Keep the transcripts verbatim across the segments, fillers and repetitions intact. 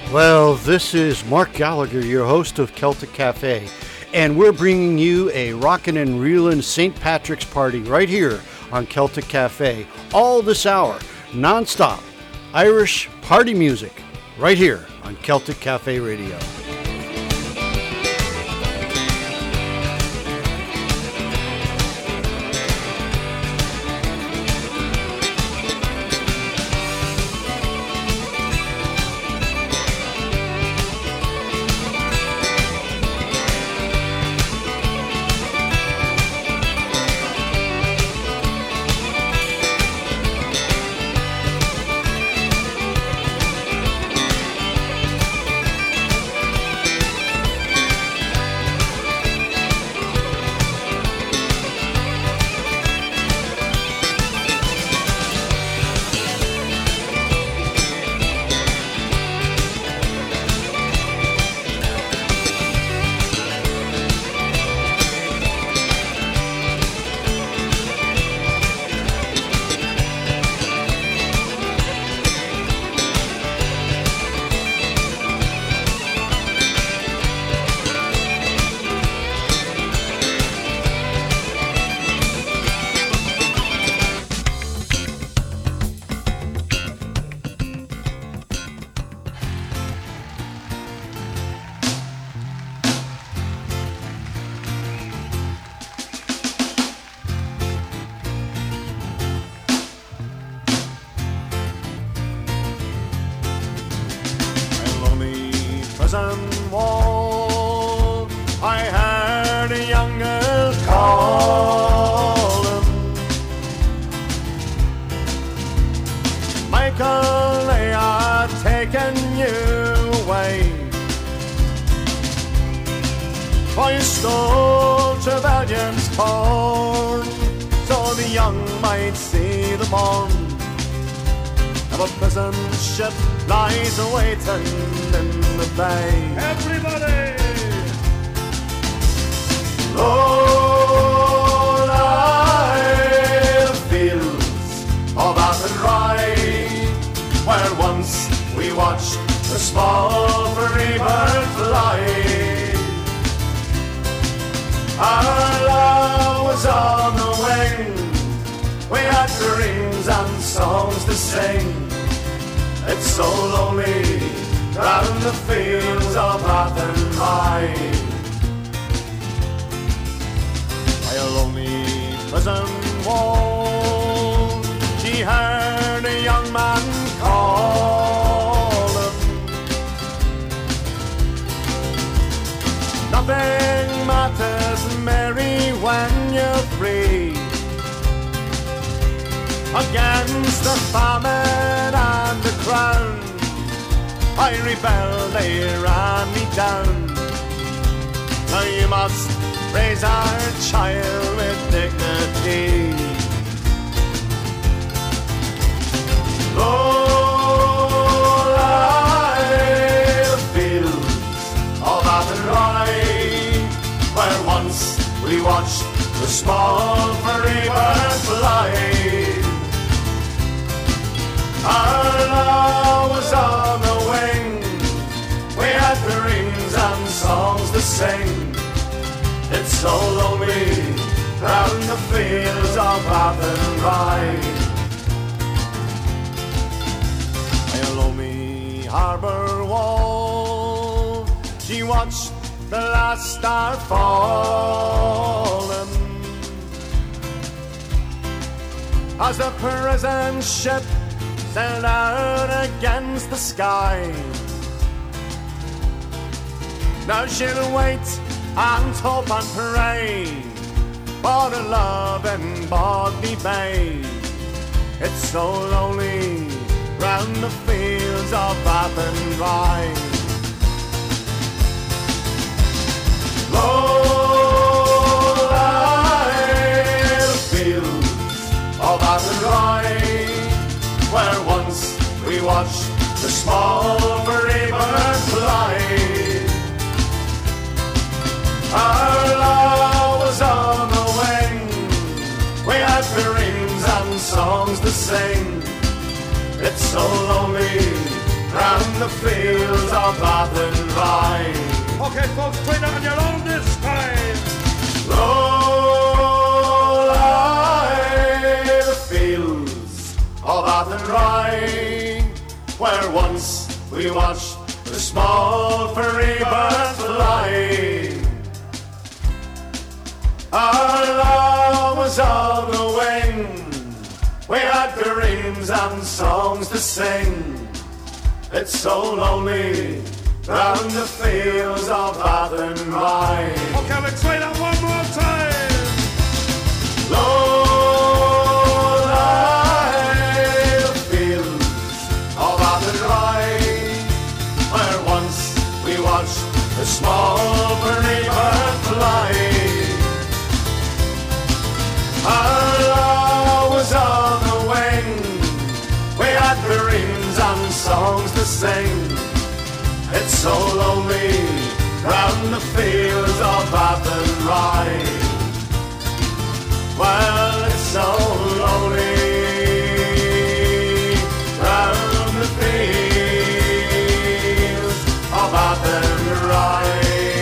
Well, this is Mark Gallagher, your host of Celtic Cafe, and we're bringing you a rockin' and reelin' Saint Patrick's party right here on Celtic Cafe, all this hour, non-stop Irish party music, right here on Celtic Cafe Radio. Against the famine and the crown, I rebelled, they ran me down. Now you must raise our child with dignity. Lord, I fields of Athenry, where once we watched the small furry bird fly. Our love was on the wing, we had dreams and songs to sing. It's so lonely round the fields of Athenry. Below me harbour wall, she watched the last star fallen, as the prison ship sailed out against the sky. Now she'll wait and hope and pray for the love in Bodney Bay. It's so lonely round the fields of Athenry. Lord, I the fields of Athenry, where once we watched the small furry bird fly. Our love was on the wing, we had dreams and songs to sing. It's so lonely round the fields of Athenry. Okay, folks, train on your own this time. Roll I the fields of Athenry, where once we watched the small furry bird fly. Our love was on the wing, we had dreams and songs to sing. It's so lonely round the fields of Athenry. Okay, let's try that one more time. Lord, I the fields of Athenry, where once we watched the small furry bird fly. Our love was on the wing, we had dreams and songs to sing. It's so lonely round the fields of Athenry. Well, it's so lonely round the fields of Athenry.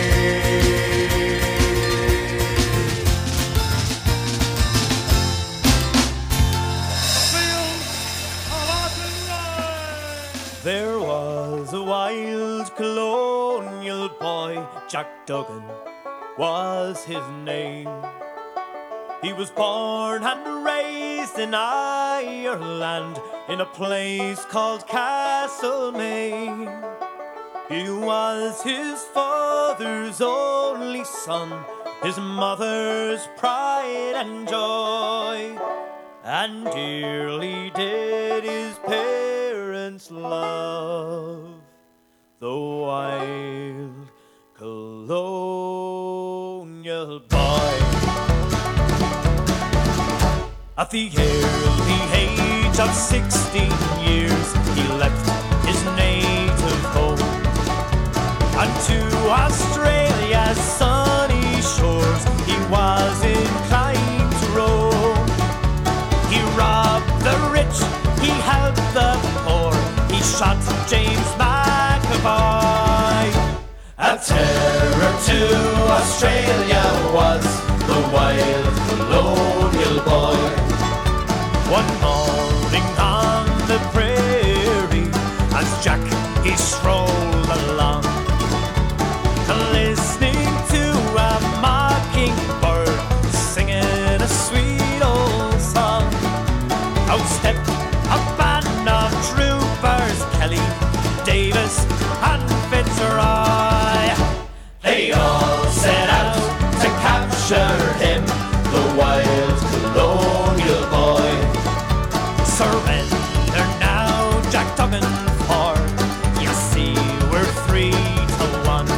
There was a wild colonial boy, Jack Duggan was his name. He was born and raised in Ireland, in a place called Castlemaine. He was his father's only son, his mother's pride and joy, and dearly did his parents love the wild colonial boy. At the early age of sixteen years, he left his native home and to Australia's sunny shores he was inclined to roam. He robbed the rich, he helped the poor, he shot James McAvoy. A terror to Australia was the wild colonial boy. One morning on the prairie, as Jack he strolled along, listening to a mockingbird singing a sweet old song. Out stepped a band of troopers, Kelly, Davis and Fitzroy. They all set out to capture him, the wild colonial boy. Surrender now, Jack Duggan, for you see we're three to one.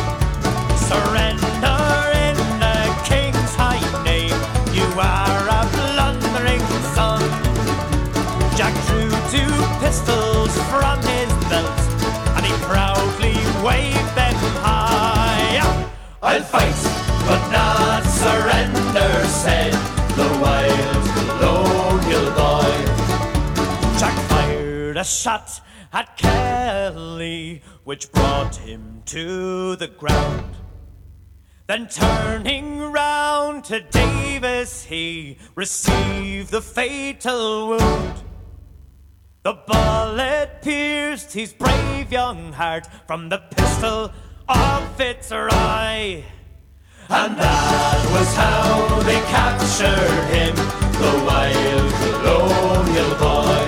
Surrender in the King's high name, you are a blundering son. Jack drew two pistols from his belt and he proudly waved them high. I'll fight, but not surrender, said the wild colonial boy. Jack fired a shot at Kelly, which brought him to the ground. Then turning round to Davis, he received the fatal wound. The bullet pierced his brave young heart from the pistol of Fitzroy. And that was how they captured him, the wild colonial boy.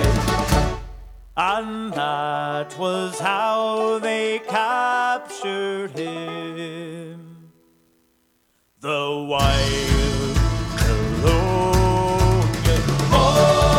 And that was how they captured him, the wild colonial boy.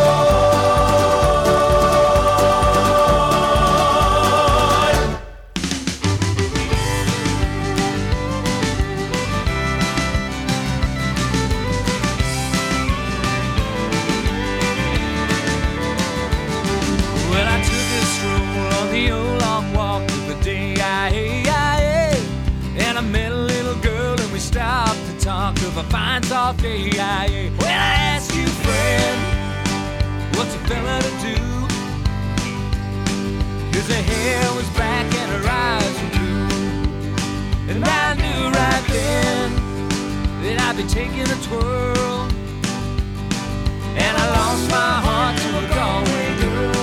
Well, I took a stroll on the old long walk of the day, and I met a little girl and we stopped to talk of a fine soft day. When I asked you, friend, what's a fella to do? 'cause her hair was black and her eyes were blue. And I knew right then that I'd be taking a twirl, and I lost my heart to a Galway girl.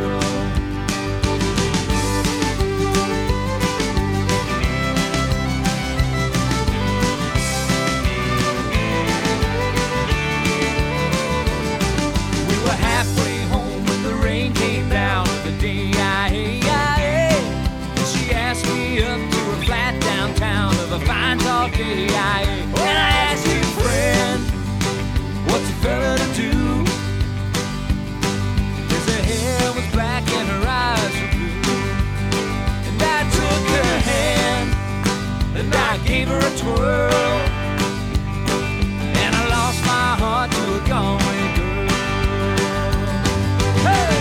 We were halfway home when the rain came down the day I and she asked me up to a flat downtown of a fine tall day I When I asked you, friend, what's a fella to do? 'Cause her hair was black and her eyes were blue. And I took her hand and I gave her a twirl, and I lost my heart to a Galway girl. Hey!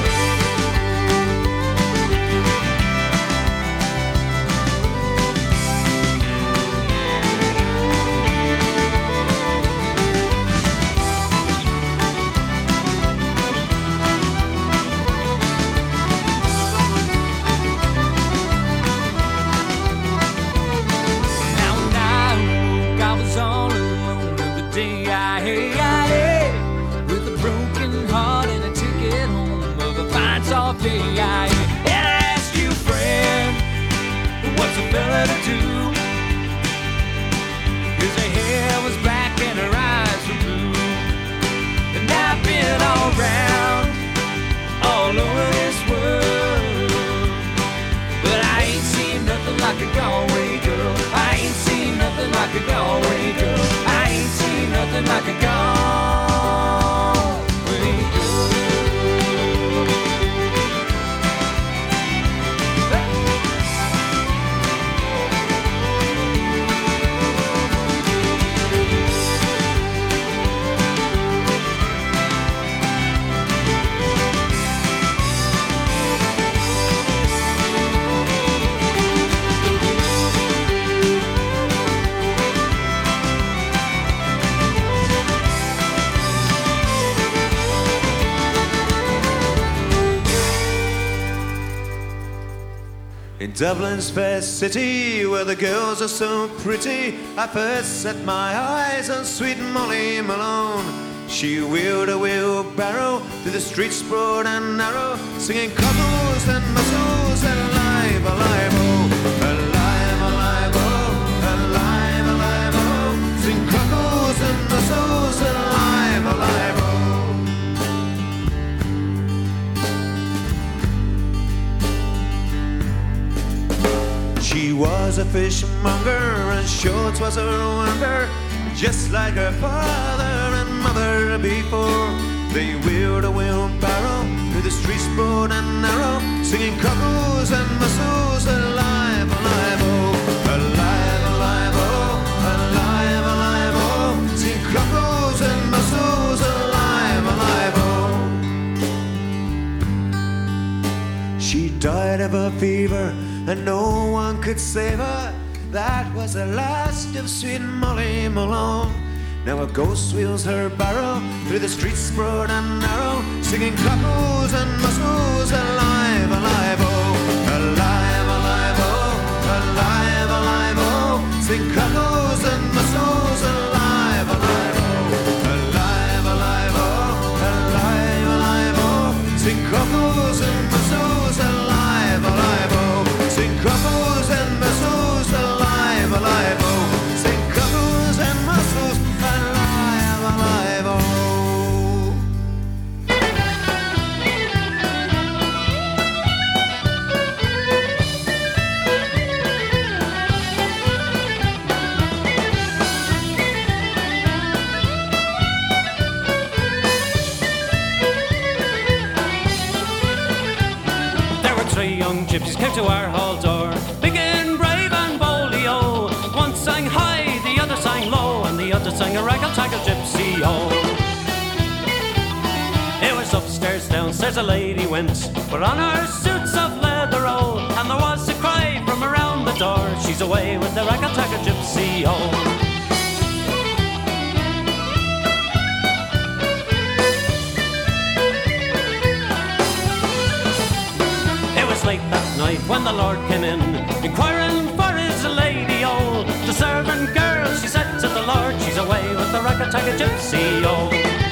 And I ask you, friend, what's a fella to do? 'Cause her hair was black and her eyes were blue. And I've been all round, all over this world, but I ain't seen nothing like a Galway girl. I ain't seen nothing like a Galway girl. I ain't seen nothing like a Galway girl. In Dublin's fair city, where the girls are so pretty, I first set my eyes on sweet Molly Malone. She wheeled a wheelbarrow through the streets broad and narrow, singing cockles and mussels and alive, alive, oh, alive, alive, oh, alive, alive, oh, sing cockles and mussels and alive, alive, oh. She was a fishmonger, and sure 'twas her wonder, just like her father and mother before. They wheeled a wheelbarrow through the streets broad and narrow, singing cockles and mussels, alive, alive, oh, alive, alive, oh, alive, alive, oh, sing cockles and mussels, alive, alive, oh. She died of a fever, and no one could save her. That was the last of sweet Molly Malone. Now a ghost wheels her barrow through the streets broad and narrow, singing cockles and mussels, alive, alive, oh, alive, alive, oh, alive, alive, oh, sing cockles and mussels, alive, alive, oh, alive, alive, oh, alive, alive, oh, sing cockles and mussels, alive, alive, oh, sing cockles and mussels, alive, alive, oh, sing cockles and mussels, alive, alive, oh. There were three young gypsies came to our hall door, big and brave and boldy, oh. One sang high, the other sang low, and the other sang a raggle-taggle gypsy, oh. It was upstairs, downstairs a lady went, put on her suits of leather, oh, and there was a cry from around the door, she's away with the raggle-taggle gypsy, oh. Late that and the Lord came in, inquiring for his lady, oh. The servant girl, she said to the Lord, she's away with the ragga-tagga gypsy, oh.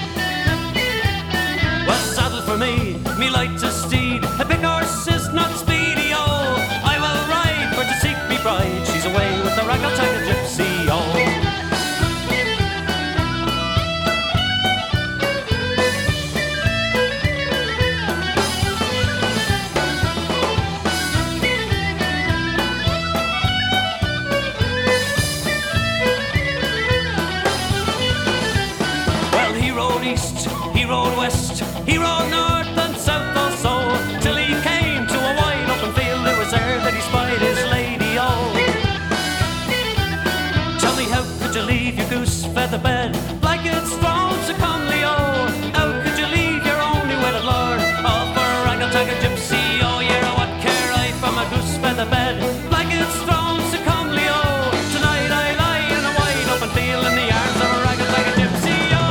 Well, saddle for me, me light a steed, a big horse is not speedy, oh. I will ride for to seek me bride, she's away with the ragga-tagga gypsy, oh. rode west, he rode north and south also, till he came to a wide open field. It was there that he spied his lady, oh. Tell me, how could you leave your goose feather bed like it's thrown so comely, oh? How could you leave your only wedded lord, all for a ragga-tagga gypsy, oh? Yeah, what care I for my goose feather bed like it's thrown so comely, oh? Tonight I lie in a wide open field in the arms of a ragga-tagga gypsy, oh.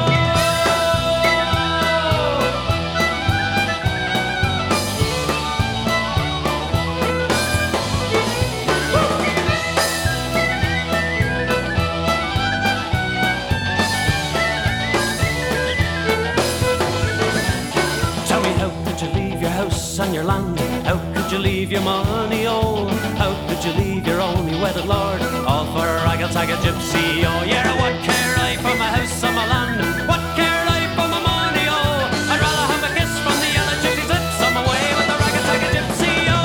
Tell me, how could you leave your house and your land? How could you leave your money, oh? How could you leave your only wedded lord, all for a ragga-tagga gypsy, oh? Yeah, what care I for my house and my land? What care I for my money, oh? I'd rather have a kiss from the yellow gypsy's lips. I'm away with the ragga-tagga gypsy, oh.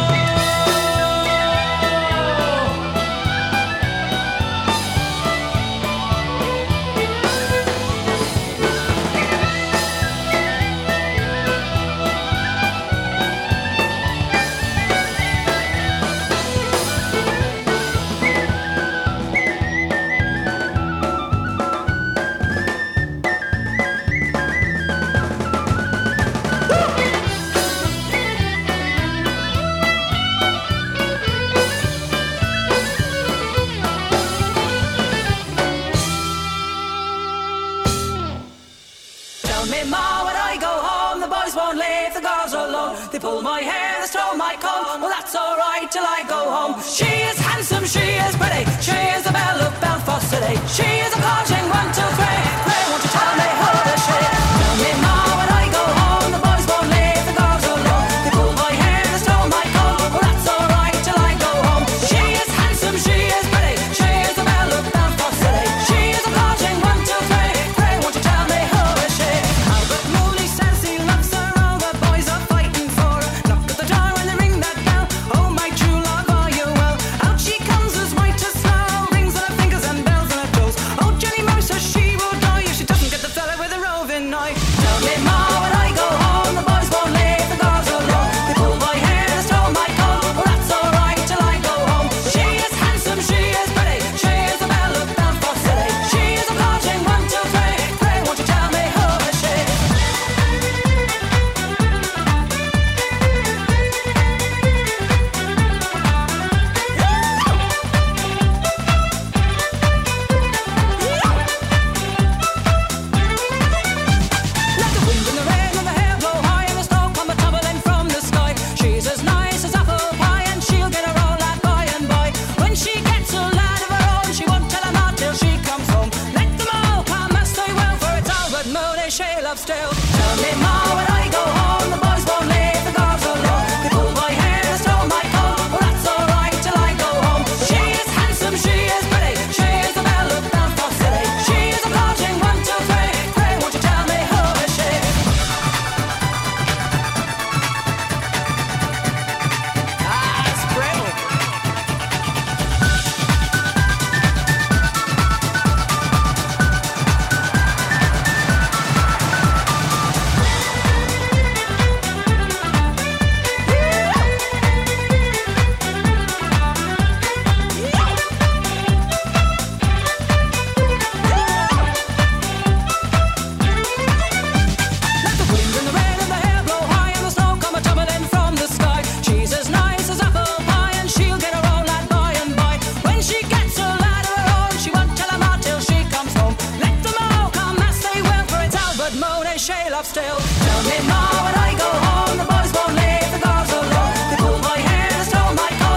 Tell me, Ma, when I go home, the boys won't leave the girls alone. They pull my hair, they stole my comb. Well, that's alright till I go home. She is handsome, she is pretty, she is the belle of Belfast City. She is a courting one, two, three. Pray, won't you tell me who is she? Tell me, Ma, when I go home, the boys won't leave the girls alone. They pull my hair, they stole my comb. Well, that's alright till I go home. She is handsome, she is pretty, she is the belle of Belfast City. She is a courting one, two, three. Pray, won't you tell me who is she? Albert Mooney says he loves her, all the boys are fighting for her. Knock at the door when they ring that bell. Oh, my true love, are you well? Out she comes as white as snow, rings on her fingers and bells on her toes. Oh, Jenny Mercer, she will die if she doesn't get the fella with a roving eye. Tell me, Ma, when I go home, the boys won't leave the girls alone. They pull my hair, they stole my comb. Well, that's alright till I go home. She is handsome, she is pretty, she is the belle of Belfast City. She is a courting one, two, three. Pray, won't you tell me who is she? Let the wind and the rain and the hair blow high and the snow come a tumbling from the sky. She's as nice as apple pie and she'll get her all that by and by. When she gets a lad of her own, she won't tell him out till she comes home. Let them all come as they will, for it's Albert Mooney she loves still. Tell me, Ma, when I go home, the boys won't leave the girls alone. They pull my hair, they stole my comb. Well, that's alright till I go home. She is handsome, she is pretty, she is the belle of Belfast City. She is a courting one, two, three. Pray, won't you tell me who is she? Ah, it's Breville. Let the wind and the rain and the hair blow high and the snow come a tumbling from the sky. She's as nice as apple pie and she'll get her own lad by and by. When she gets a lad of her own, she won't tell him out till she comes home. Let them all come as they will, for it's Albert Mooney she loves still. Tell me, Ma, when I go home, the boys won't leave the girls alone. They pull my hair, they stole my comb.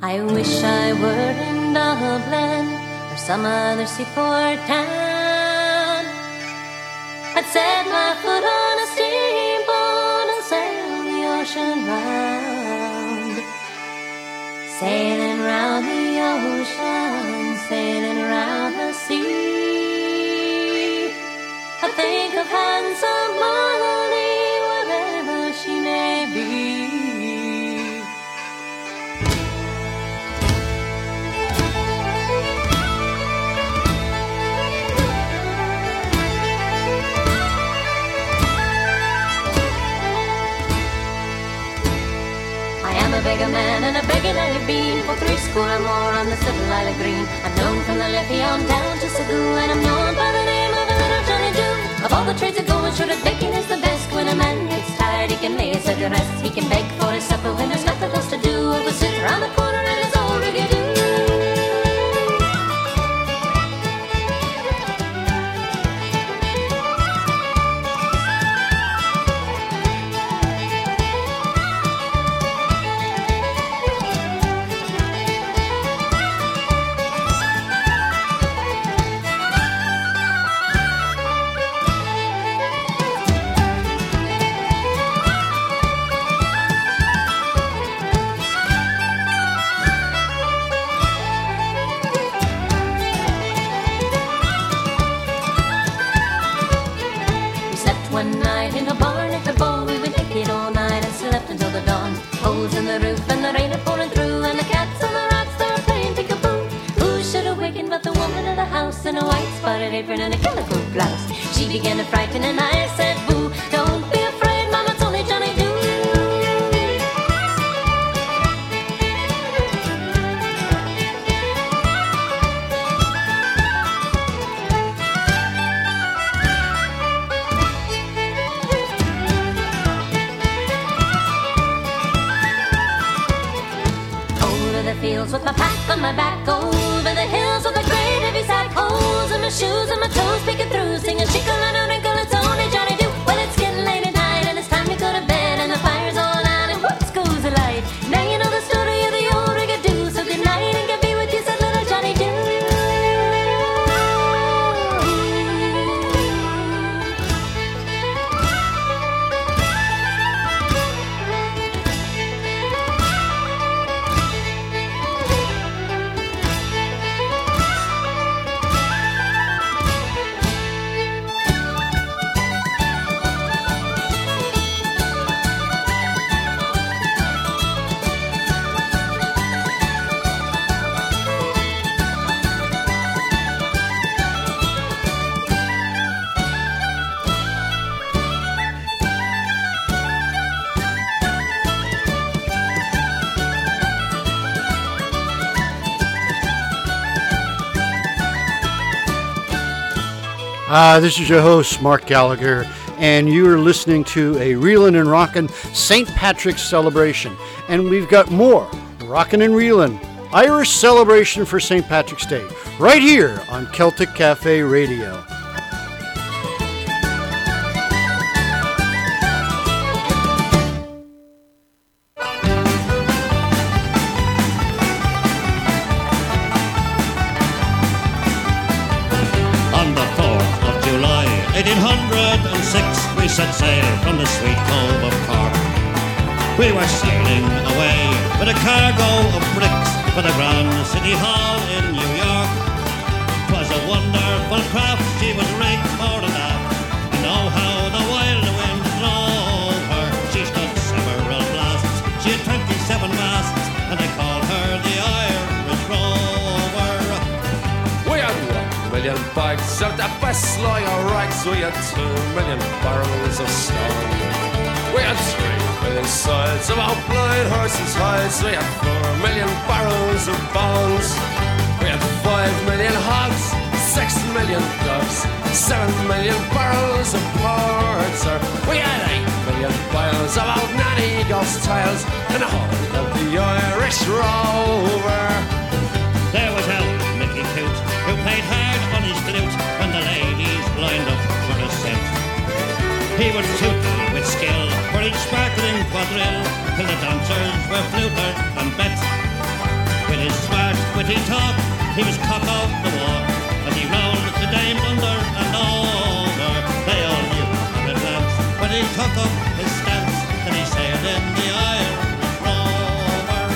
I wish I were in Dublin or some other seaport town. I'd set my foot on a steamboat and sail the ocean round. Sailing round the ocean, sailing round the sea. I think of handsome Molly wherever she may be. A beggar man and a begging I've been for three score or more on this little Isle of Green. I'm known from the Liffey on down to Sagoo, and I'm known by the name of a little Johnny Jew. Of all the trades that go, I'm sure that baking is the best. When a man gets tired, he can lay his head to rest. He can beg for his supper when there's nothing else to do, or will sit round the corner and his old riggedy-doo. In a white spotted apron and a calico blouse, she began to frighten and I said, boo, don't be afraid, Mama, it's only Johnny Doo. Over the fields with my pack on my back, over the hills with a great heavy sack, holes in my shoes and my toes peeking through, singing chickle and a wrinkle, it's only Johnny Doo. Well, it's getting late at night and it's time to go to bed, and the fire's all out and whoops goes the light. Now you know the story of the old rigadoo, so good night and get be with you, said little Johnny Doo. Uh, this is your host, Mark Gallagher, and you are listening to a Reelin' and Rockin' Saint Patrick's celebration. And we've got more Rockin' and Reelin' Irish celebration for Saint Patrick's Day, right here on Celtic Cafe Radio. eighteen oh six we set sail from the sweet cove of Cork. We were sailing away with a cargo of bricks for the Grand City Hall in New York. 'Twas a wonderful craft, she was rigged fore and aft, and oh how the wild wind drove her. She stood several blasts, she had twenty-seven masts, and they called her the Irish Rover. We had one million bags of the best lawyer rags, we had two million barrels of stone. We had three million sides of our blind horses' hides, we had four million barrels of bones. We had five million hogs, six million doves, seven million barrels of porter. We had eight million piles of old nanny ghost tiles, and the whole of the Irish Rover. There was old Mickey Coot, who played hard on his flute when the ladies lined up for a set. He would tootle with skill for each sparkling quadrille, till the dancers were flutered and bet. his smart, witty talk, he was cock of the walk, and he rolled the dames under and over. They all knew him at glance when he took up his stance, and he sailed in the Irish Rover.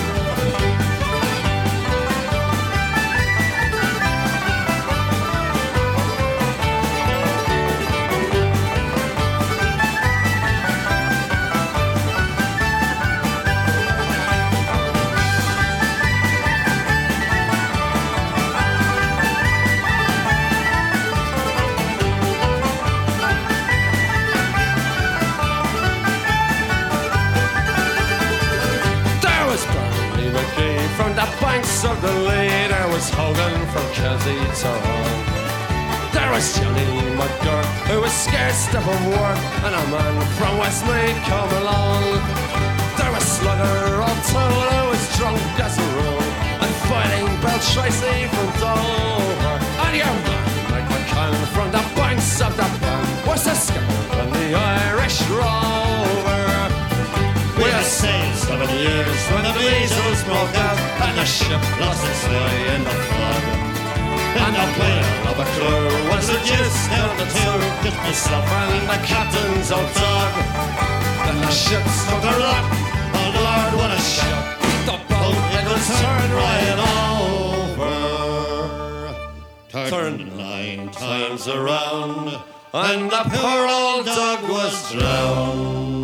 From the banks of the Lee, there was Hogan from Kelsey to Hull. There was Johnny McGurk, who was scared stiff of work, and a man from Westmeath come along. There was Slugger O'Toole, who was drunk as a rule, and fighting Bell Tracy from Dover. And your man, Mike McCann, from the banks of the Bank, was a skipper on the Irish Rover. We had sailed seven years when the measles broke out, and the ship lost its way in the fog. And the whale of a crew was reduced down to two, just myself and the captain's old dog. Then the ship struck a rock, oh Lord, what a shock! The boat, it was turned right over, turned nine times around, and the poor old dog was drowned.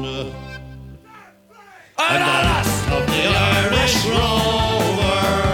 And the last of the Irish Rover.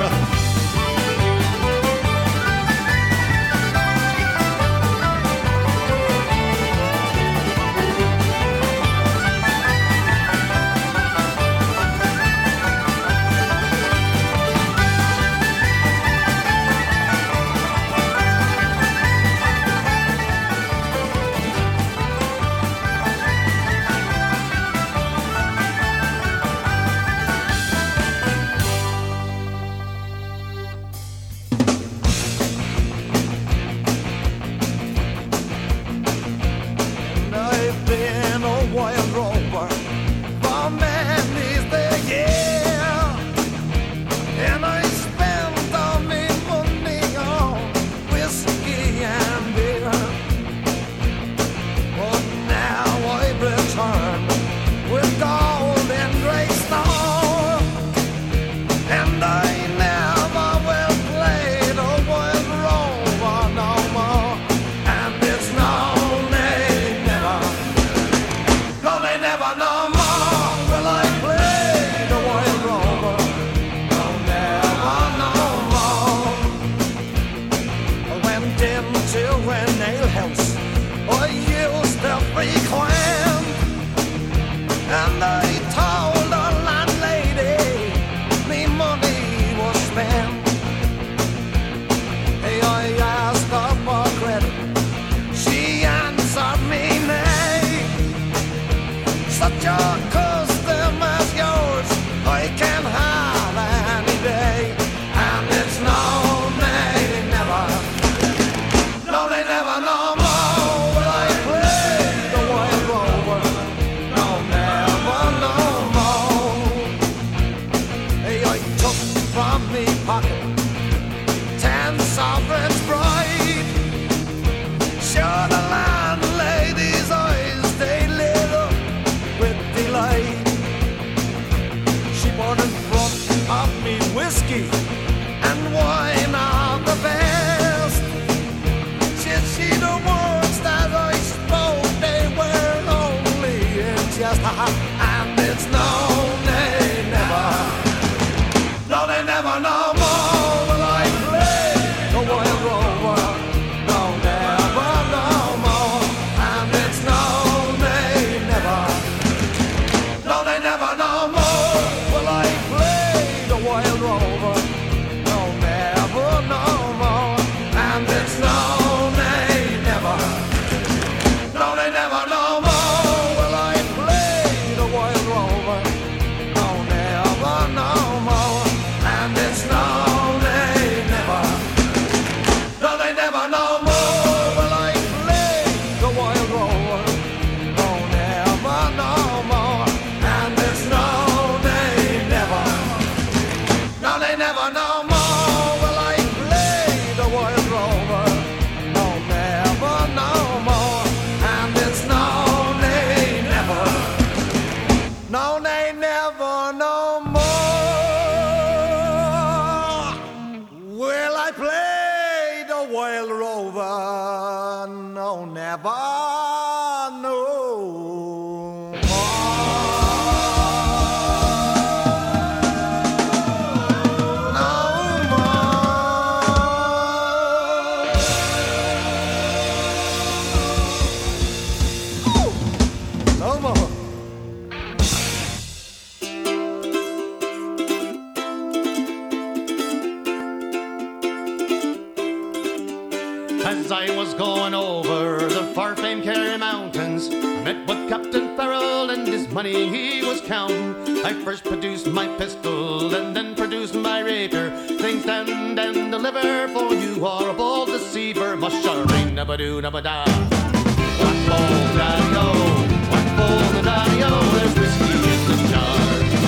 as I was going over the far famed Kerry Mountains, I met with Captain Farrell and his money he was counting. I first produced my pistol and then produced my rapier. Things stand and deliver, for you are a bold deceiver. Musha-ring, nabba-doo, nabba-da. Whack-ball, daddy-o, whack-ball, daddy-o, there's whiskey in the jar.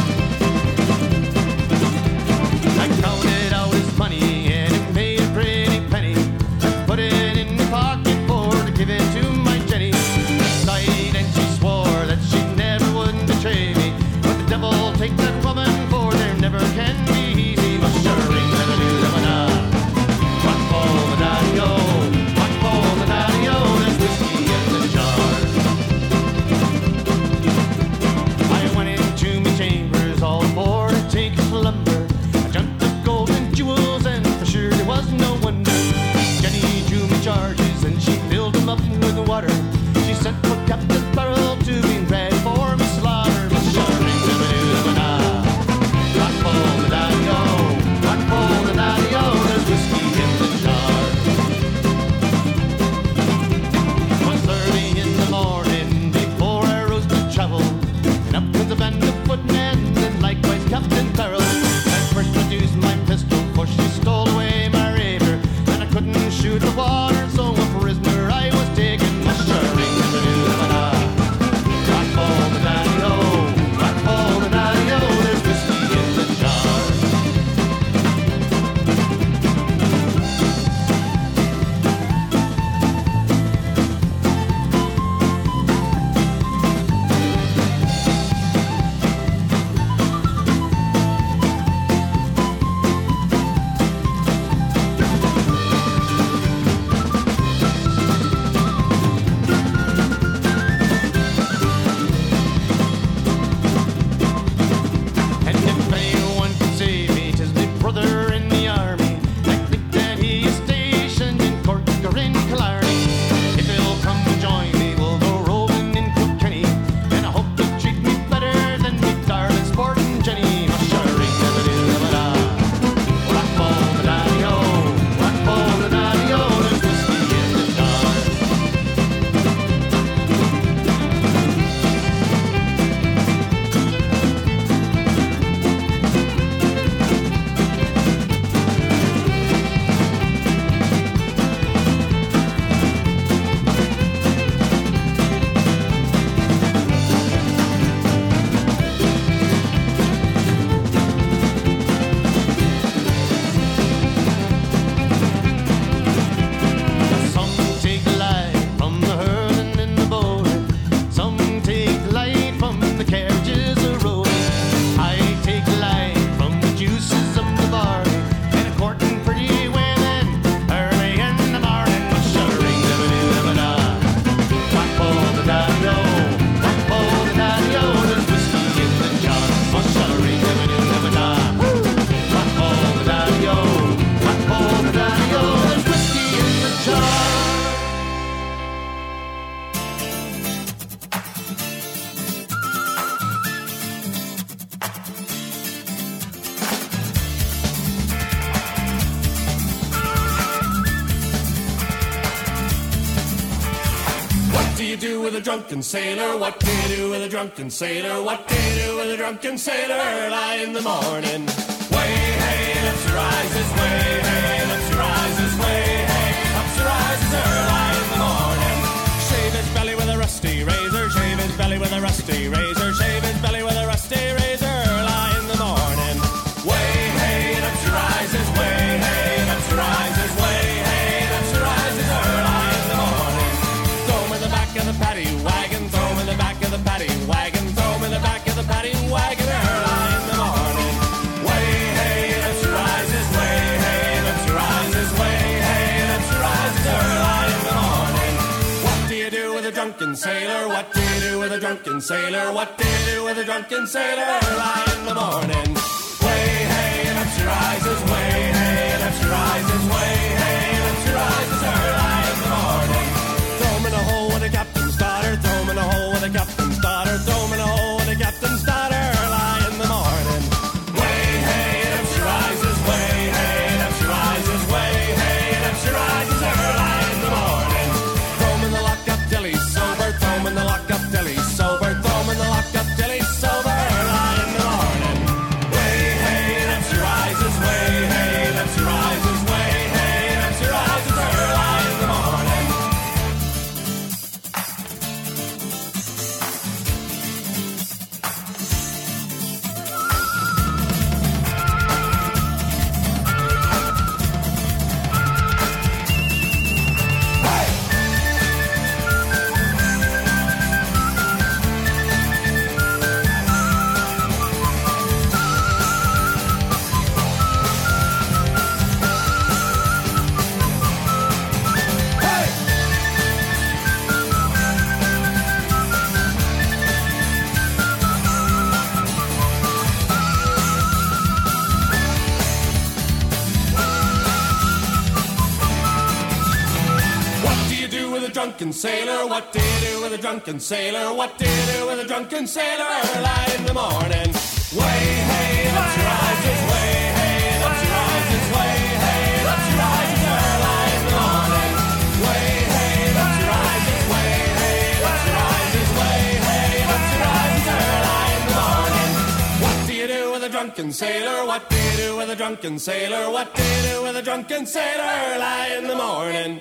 I counted out his money and it made a pretty penny. I put it in the pocket for to give it to my Jenny. She sighed and she swore that she never would betray me. But the devil take that woman, for there never can be easy. Musha-ring, nabba-doo, nabba-da. Whack-ball, the daddy-o, whack-ball, the daddy-o, there's whiskey in the jar. I went into my chambers all for to take slumber. I jumped the golden jewels and for sure there was no wonder. Jenny drew me charges and she filled them up with water. She sent for Captain Farrell to be ready for me slaughter. Musha-ring, nabba-doo, nabba-da. Whack-ball, the daddy-o, whack-ball, the daddy-o, there's whiskey in the jar. One thirty in the morning before I rose to travel, and up comes a band of footmen and likewise Captain Farrell. I first produced my pistol, for she stole away my rapier, and I couldn't shoot the water, so a prisoner I was taken. Musha-ring, nabba-doo, nabba-da. Whack-ball, the daddy-o, whack-ball, the daddy-o, there's whiskey in the jar. And if anyone can save me, 'tis my brother in the army. I think that he is stationed in Cork or in Killarney. If he'll come and join me, we'll go roving in Kilkenny, and I hope he'll treat me better than me darling sporting Jenny. Musha-ring, nabba-doo, nabba-da. Whack-ball, the daddy-o, whack-ball, the daddy-o, there's whiskey in the jar. Some take light from the hurling and the bowling. Some take light from the carriages a rolling. I take light from the juices of the barley, and a courting pretty women early in the morning. Musha-ring, nabba-doo, nabba-da. Whack-ball, the daddy-o, whack-ball, the daddy-o, there's whiskey in the jar. Musha-ring, nabba-doo, nabba-da. Whack-ball, the daddy-o, whack-ball, the daddy-o, there's whiskey in the jar. What do you do with a drunken sailor? What do you do with a drunken sailor? What do you do with a drunken sailor early in the morning? Way hey, up she rises, way hey, up she rises, way hey, up she rises early in the morning. Shave his belly with a rusty razor, shave his belly with a rusty razor, shave his belly with a rusty razor early in the morning. Way hey, up she rises, way hey, up she rises, way hey, up she rises early in the morning. Throw him in the back of the paddy wagon, throw him in the back of the paddy wagon, throw him in the back of the paddy wagon early in the morning. Way hey, up she rises, way hey, up she rises, way hey, up she rises early in the morning. What do you do with a drunken sailor? What do you do with a drunken sailor? What do you do with a drunken sailor early in the morning? Way hey, up she rises, way hey, up she rises, way hey, up she rises early in the morning. Throw him in a hole with a captain's daughter, throw him in a hole with a captain's daughter, throw him in a hole with a captain's daughter early in the morning. Way hey, up she rises, way hey, up she rises, way hey, up she rises early in the morning. drunken sailor? What do you do with a drunken sailor? What do you do with a drunken sailor early in the morning? Way, hey, that's rises, way, hey, that's rises, way, hey, that's rises early in the morning. Way, hey, that's rises, way, hey, that's rises, way, hey, that's rises early in the morning. What do you do with a drunken sailor? What do you do with a drunken sailor? What do you do with a drunken sailor early in the morning?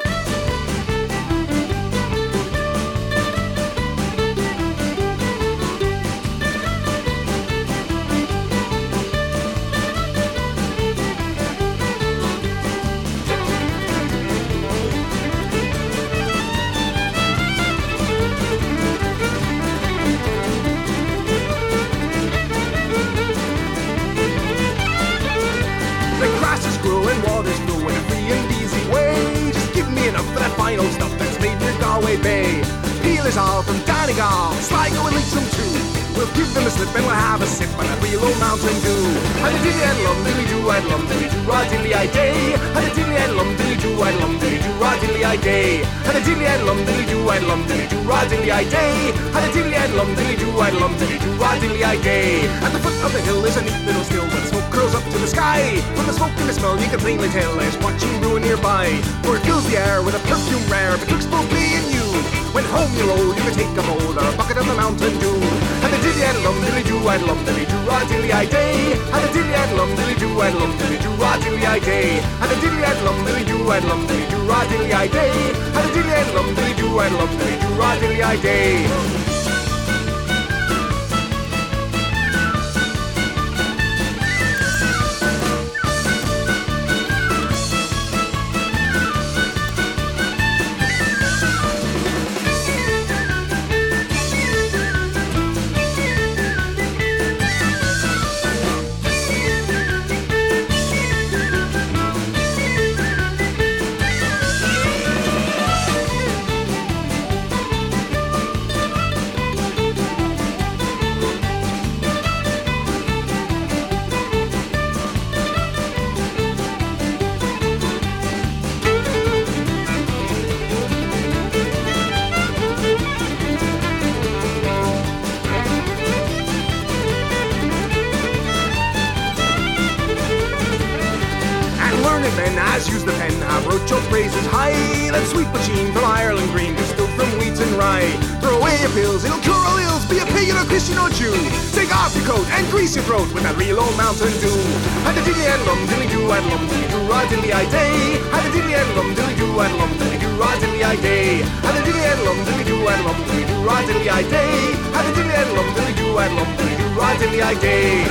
And waters flow in a free and easy way. Just give me enough of that fine old stuff that's made near Galway Bay. Peel is all from Donegal, Sligo and Leitrim too. We'll give them a slip and we'll have a sip on that real old Mountain Dew. And a dilly and lum dilly do I'd lum dilly do rod dilly I day. And a dilly and lum dilly do I'd lum dilly do rod dilly I day. And a dilly and lum dilly do I'd lum dilly do rod dilly I day. And a dilly and lum dilly do I'd lum dilly do rod dilly I day. At the foot of the hill is a neat little still where the smoke curls up to the sky. From the smoke and the smell you can plainly tell there's watching brewing nearby. For it fills the air with a perfume rare betwixt both me and you. When home you roll, you can take a bowl or a bucket of the Mountain Dew. And the dilly and lum dilly do I'd lum dilly do rod dilly I day. And the dilly and lum dilly do I'd lum dilly do rod dilly I day. And the dilly and lum dilly do I'd lum dilly do rod dilly I day. And the dilly and lum dilly do I'd lum dilly do rod dilly I day. Praises high, that sweet machine from Ireland green, distilled from wheat and rye. Throw away your pills, it'll cure all ills, be a pagan or Christian or Jew. Take off your coat and grease your throat with that real old Mountain Dew. And the dilly and lum dilly do and lum dilly do rod dilly I day. And the dilly and lum dilly do and lum dilly do rod dilly I day. And the dilly and lum dilly do and lum dilly do rod dilly I day. And the dilly and lum dilly do and lum dilly do rod dilly I day.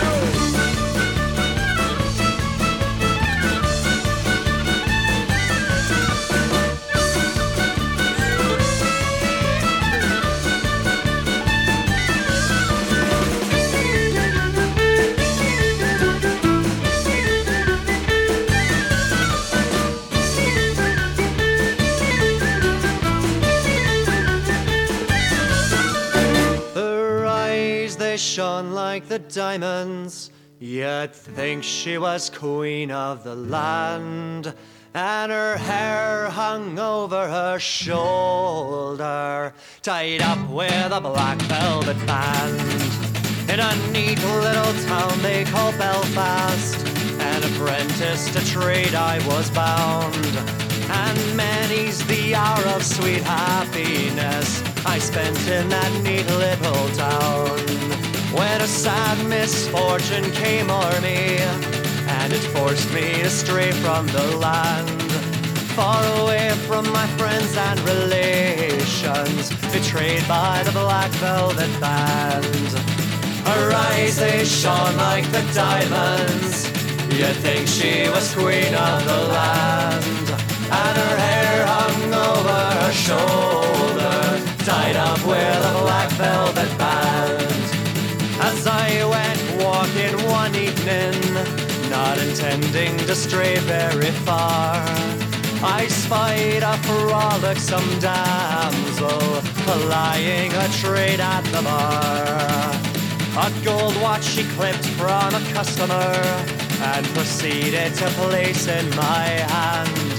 Shone like the diamonds, you'd think she was queen of the land. And her hair hung over her shoulder, tied up with a black velvet band. In a neat little town they call Belfast, an apprentice to trade I was bound. And many's the hour of sweet happiness I spent in that neat little town, when a sad misfortune came o'er me, and it forced me to stray from the land, far away from my friends and relations, betrayed by the black velvet band. Her eyes, they shone like the diamonds, you'd think she was queen of the land. And her hair hung over her shoulder, tied up with a black velvet band. As I went walking one evening, not intending to stray very far, I spied a frolicsome damsel plying a trade at the bar. A gold watch she clipped from a customer and proceeded to place in my hand.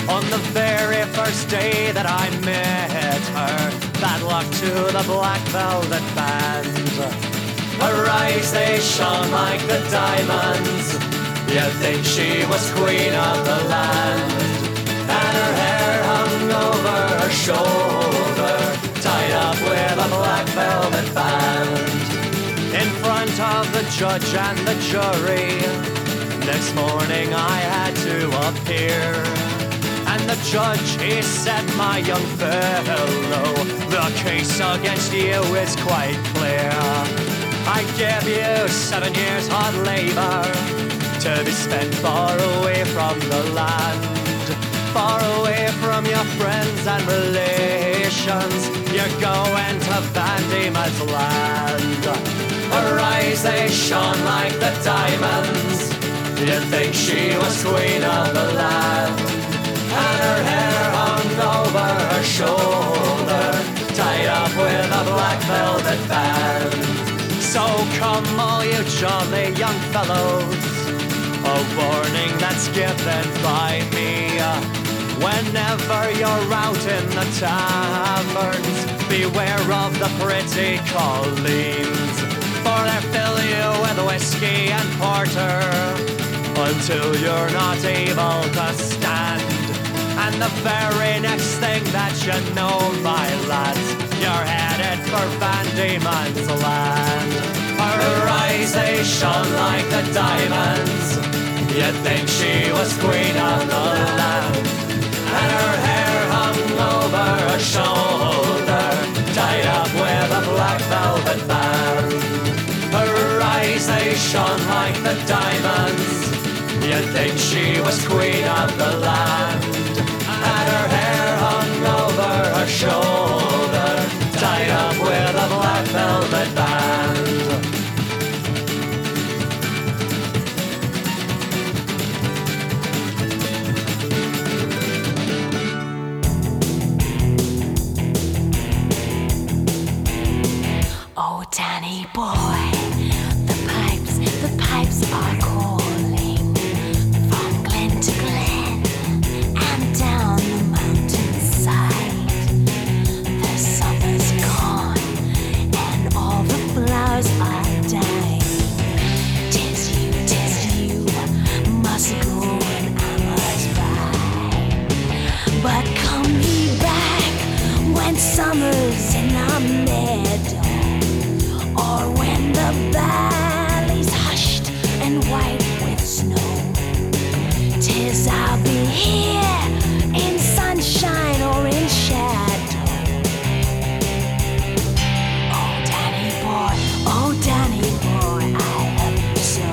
On the very first day that I met her, bad luck to the black velvet band. Her eyes, they shone like the diamonds. You'd think she was queen of the land. And her hair hung over her shoulder, tied up with a black velvet band. In front of the judge and the jury, next morning I had to appear. And the judge, he said, my young fellow, the case against you is quite clear. I give you seven years hard labor to be spent far away from the land, far away from your friends and relations. You're going to Van Diemen's land. Her eyes, they shone like the diamonds. You'd think she was queen of the land. And her hair hung over her shoulder, tied up with a black velvet band. So come all you jolly young fellows, a warning that's given by me. Whenever you're out in the taverns, beware of the pretty colleens, for they fill you with whiskey and porter until you're not able to stand. And the very next thing that you know, my lads, you're headed for Van Diemen's land. Her eyes, they shone like the diamonds. You'd think she was queen of the land. And her hair hung over her shoulder, tied up with a black velvet band. Her eyes, they shone like the diamonds. You'd think she was queen of the land. And her hair hung over her shoulder, tied up with a black velvet band. Oh, Danny boy, the pipes, the pipes are calling from glen to glen and down the mountainside. The summer's gone and all the flowers are dying. Tis you, tis you, must go and I must buy. But come ye back when summer's in our meadow, or when the valley's hushed and white with snow. Tis I'll be here in sunshine or in shadow. Oh, Danny boy, oh, Danny boy, I love you so.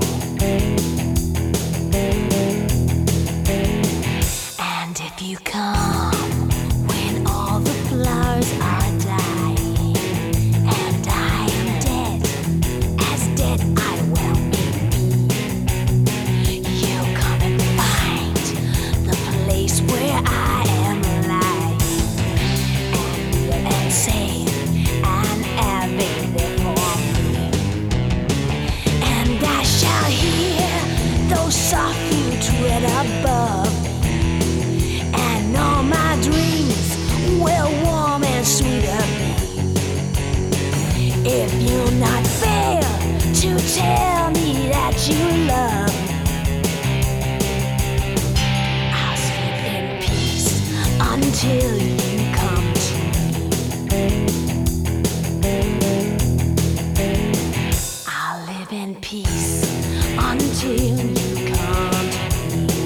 And if you come when all the flowers are dying, and I am dead, as dead I well may be, you come and find the place where I am lying, and, and say an Ave there for me. And I shall hear those soft feet tread above me, and all my dreams will warm and sweeter be. If you'll not fail to tell me that you love me, I'll sleep in peace until you come to me. I'll live in peace until you come to me.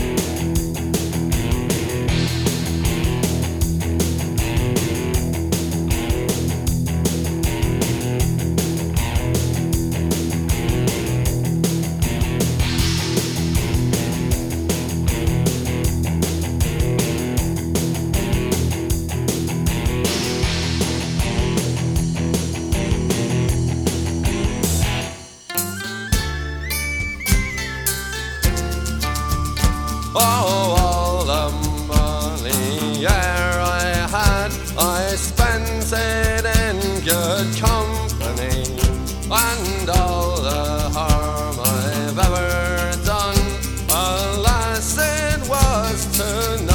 Oh, all the money e'er I had, I spent it in good company. And all the harm I've ever done, alas, it was to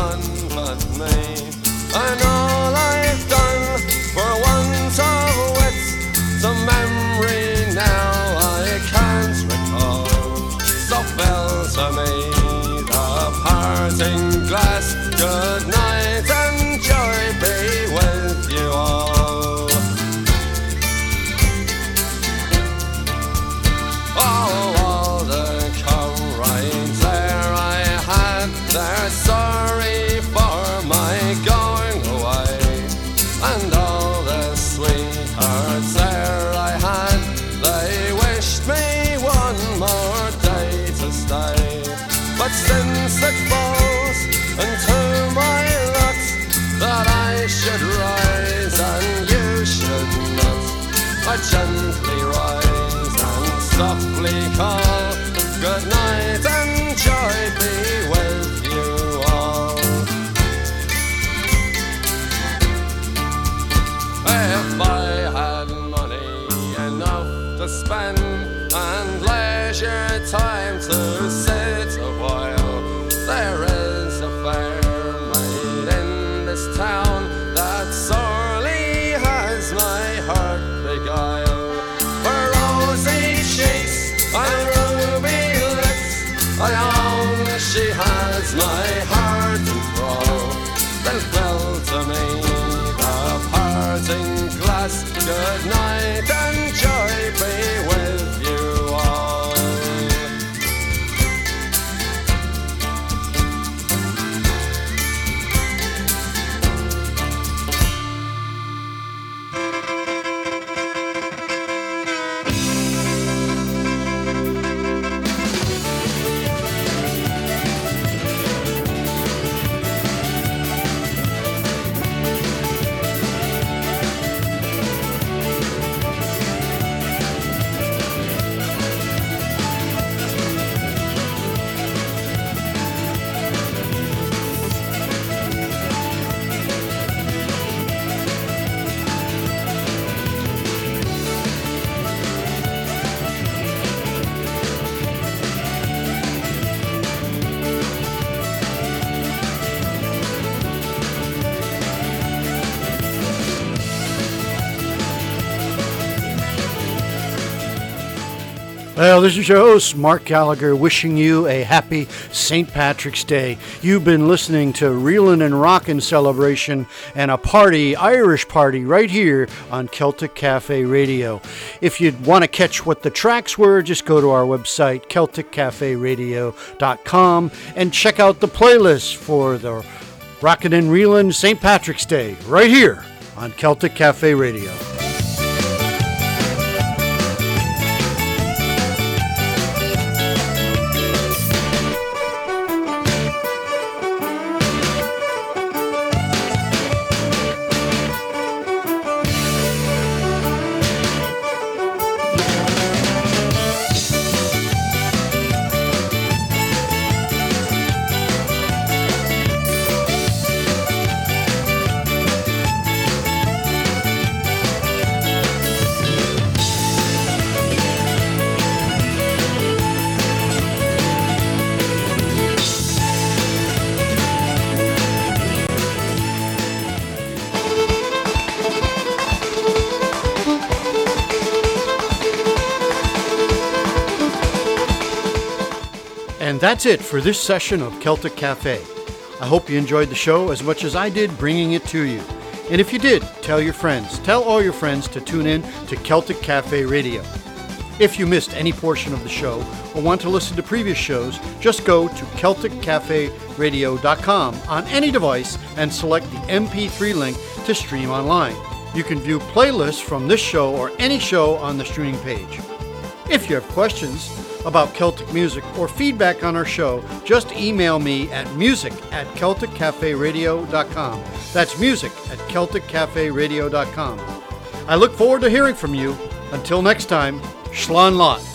they're sorry for my going away. And all the sweethearts there I had, they wished me one more day to stay. But since it falls into my lot that I should rise and you should not, I gently rise and softly call good night and joy be with you all. If I had money enough to spend and leisure time to sit a while, there is a fair maid in this town that sorely has my heart beguiled. Her rosy cheeks and ruby lips, I own she has my heart enthralled. Then fell to me the parting glass, good night and joy be with you all. Well, this is your host, Mark Gallagher, wishing you a happy Saint Patrick's Day. You've been listening to Reelin' and Rockin' Celebration and a party, Irish party, right here on Celtic Cafe Radio. If you'd want to catch what the tracks were, just go to our website, celtic cafe radio dot com, and check out the playlist for the Rockin' and Reelin' Saint Patrick's Day, right here on Celtic Cafe Radio. And that's it for this session of Celtic Cafe. I hope you enjoyed the show as much as I did bringing it to you. And if you did, tell your friends. Tell all your friends to tune in to Celtic Cafe Radio. If you missed any portion of the show or want to listen to previous shows, just go to celtic cafe radio dot com on any device and select the M P three link to stream online. You can view playlists from this show or any show on the streaming page. If you have questions about Celtic music or feedback on our show, just email me at music at celtic cafe radio dot com. That's music at celtic cafe radio dot com. I look forward to hearing from you. Until next time, Slán Lot.